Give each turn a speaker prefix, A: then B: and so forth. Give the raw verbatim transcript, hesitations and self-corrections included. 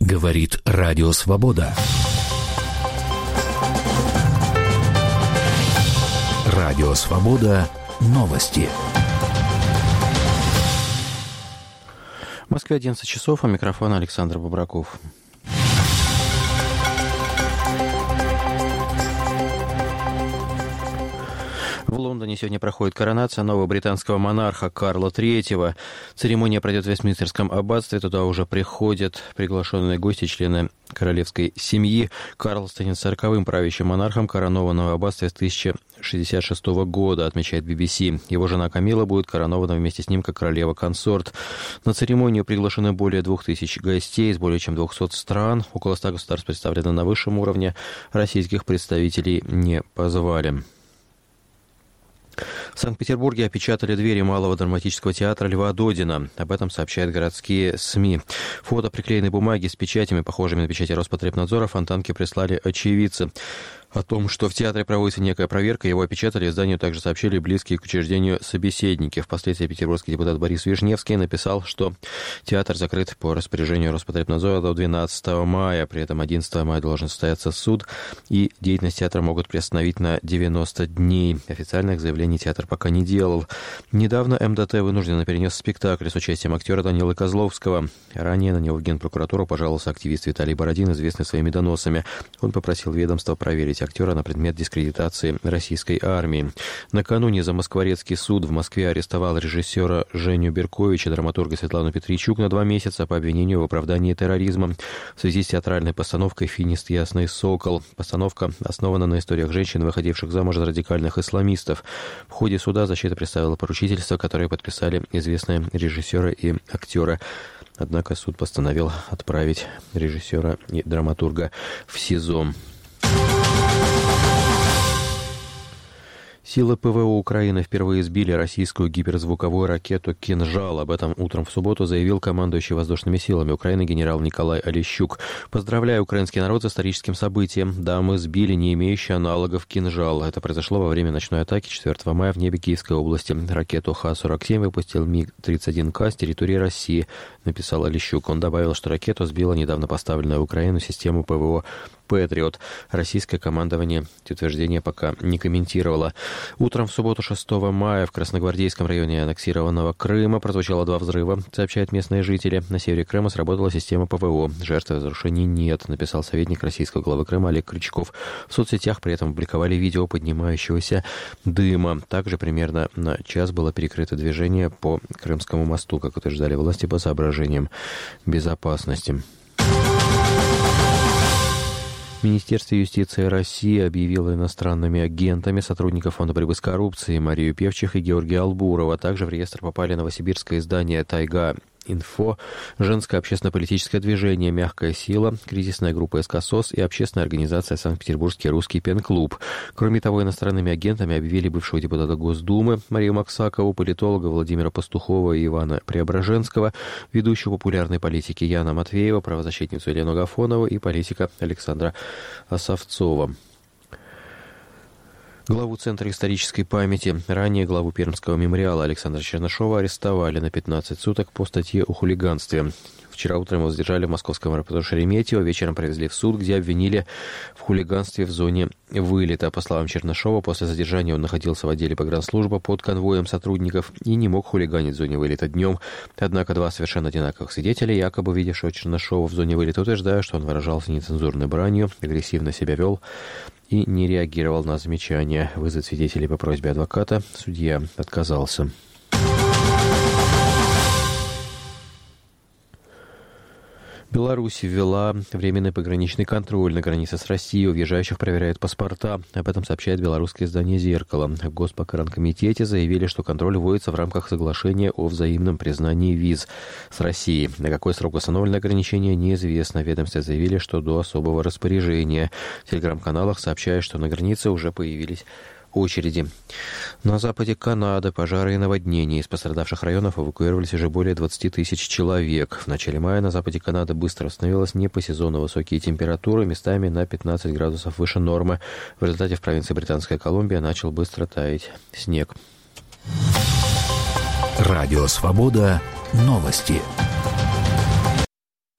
A: Говорит Радио Свобода. Радио Свобода. Новости.
B: В Москве одиннадцать часов, у микрофона Александр Бобраков. В Лондоне сегодня проходит коронация нового британского монарха Карла третьего. Церемония пройдет в Вестминстерском аббатстве. Туда уже приходят приглашенные гости, члены королевской семьи. Карл станет сороковым правящим монархом коронованного в аббатстве с тысяча шестьдесят шестого года, отмечает би би си. Его жена Камила будет коронована вместе с ним как королева-консорт. На церемонию приглашены более двух тысяч гостей из более чем двухсот стран. Около ста государств представлено на высшем уровне. Российских представителей не позвали. В Санкт-Петербурге опечатали двери Малого драматического театра Льва Додина. Об этом сообщают городские СМИ. Фото приклеенной бумаги с печатями, похожими на печати Роспотребнадзора, Фонтанке прислали очевидцы. О том, что в театре проводится некая проверка, его опечатали, изданию также сообщили близкие к учреждению собеседники. Впоследствии петербургский депутат Борис Вишневский написал, что театр закрыт по распоряжению Роспотребнадзора до двенадцатого мая. При этом одиннадцатого мая должен состояться суд, и деятельность театра могут приостановить на девяносто дней. Официальных заявлений театр пока не делал. Недавно эм дэ тэ вынужденно перенес спектакль с участием актера Данилы Козловского. Ранее на него в Генпрокуратуру пожаловался активист Виталий Бородин, известный своими доносами. Он попросил ведомство проверить актера на предмет дискредитации российской армии. Накануне Замоскворецкий суд в Москве арестовал режиссера Женю Берковича, драматурга Светлану Петричук на два месяца по обвинению в оправдании терроризма в связи с театральной постановкой «Финист Ясный Сокол». Постановка основана на историях женщин, выходивших замуж за радикальных исламистов. В ходе суда защита представила поручительство, которое подписали известные режиссеры и актеры. Однако суд постановил отправить режиссера и драматурга в СИЗО. Силы ПВО Украины впервые сбили российскую гиперзвуковую ракету «Кинжал». Об этом утром в субботу заявил командующий воздушными силами Украины генерал Николай Олещук. «Поздравляю украинский народ с историческим событием. Да, мы сбили не имеющий аналогов «Кинжал». Это произошло во время ночной атаки четвёртого мая в небе Киевской области. Ракету Х сорок семь выпустил Миг тридцать один К с территории России», написал Олещук. Он добавил, что ракету сбила недавно поставленная в Украину систему ПВО «Патриот». Российское командование эти утверждения пока не комментировало. Утром в субботу шестого мая в Красногвардейском районе аннексированного Крыма прозвучало два взрыва, сообщают местные жители. На севере Крыма сработала система ПВО. Жертв и разрушений нет, написал советник российского главы Крыма Олег Крючков. В соцсетях при этом опубликовали видео поднимающегося дыма. Также примерно на час было перекрыто движение по Крымскому мосту, как утверждали власти, по соображениям безопасности. Министерство юстиции России объявило иностранными агентами сотрудников Фонда борьбы с коррупцией Марию Певчих и Георгия Албурова. Также в реестр попали новосибирское издание «Тайга Инфо», женское общественно-политическое движение «Мягкая сила», кризисная группа эс ка сос и общественная организация «Санкт-Петербургский русский пен-клуб». Кроме того, иностранными агентами объявили бывшего депутата Госдумы Марию Максакову, политолога Владимира Пастухова и Ивана Преображенского, ведущую популярной политики Яна Матвеева, правозащитницу Елену Агафонову и политика Александра Осовцова. Главу Центра исторической памяти, ранее главу Пермского мемориала Александра Чернышова арестовали на пятнадцать суток по статье о хулиганстве. Вчера утром его задержали в московском аэропорту Шереметьево, вечером привезли в суд, где обвинили в хулиганстве в зоне вылета. По словам Чернышова, после задержания он находился в отделе погранслужбы под конвоем сотрудников и не мог хулиганить в зоне вылета днем. Однако два совершенно одинаковых свидетеля, якобы видевшего Чернышова в зоне вылета, утверждают, что он выражался нецензурной бранью, агрессивно себя вел и не реагировал на замечания. Вызвать свидетелей по просьбе адвоката судья отказался. Беларусь ввела временный пограничный контроль на границе с Россией. У въезжающих проверяют паспорта. Об этом сообщает белорусское издание «Зеркало». В Госпогранкомитете заявили, что контроль вводится в рамках соглашения о взаимном признании виз с Россией. На какой срок установлено ограничение, неизвестно. В ведомстве заявили, что до особого распоряжения. В телеграм-каналах сообщают, что на границе уже появились очереди. На западе Канады пожары и наводнения. Из пострадавших районов эвакуировались уже более двадцать тысяч человек. В начале мая на западе Канады быстро установилась не по сезону высокие температуры, местами на пятнадцать градусов выше нормы. В результате в провинции Британская Колумбия начал быстро таять снег.
A: Радио Свобода. Новости.